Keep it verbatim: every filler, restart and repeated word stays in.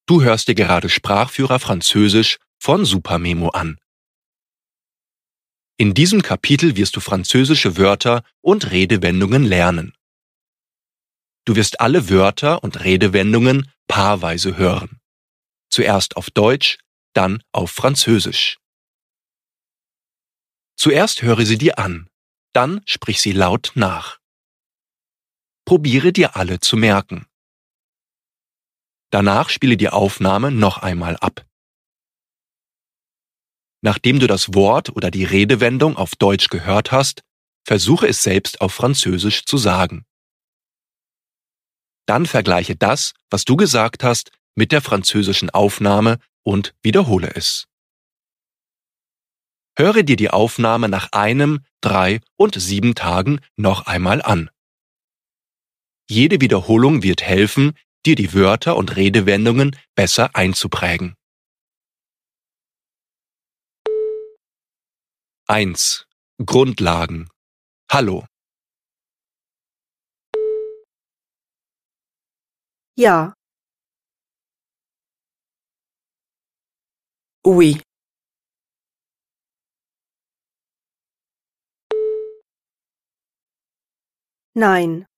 Du hörst dir gerade Sprachführer Französisch von Supermemo an. In diesem Kapitel wirst du französische Wörter und Redewendungen lernen. Du wirst alle Wörter und Redewendungen paarweise hören. Zuerst auf Deutsch, dann auf Französisch. Zuerst höre sie dir an, dann sprich sie laut nach. Probiere dir alle zu merken. Danach spiele die Aufnahme noch einmal ab. Nachdem du das Wort oder die Redewendung auf Deutsch gehört hast, versuche es selbst auf Französisch zu sagen. Dann vergleiche das, was du gesagt hast, mit der französischen Aufnahme und wiederhole es. Höre dir die Aufnahme nach einem, drei und sieben Tagen noch einmal an. Jede Wiederholung wird helfen, dir die Wörter und Redewendungen besser einzuprägen. eins. Grundlagen. Hallo. Ja. Oui. Nein.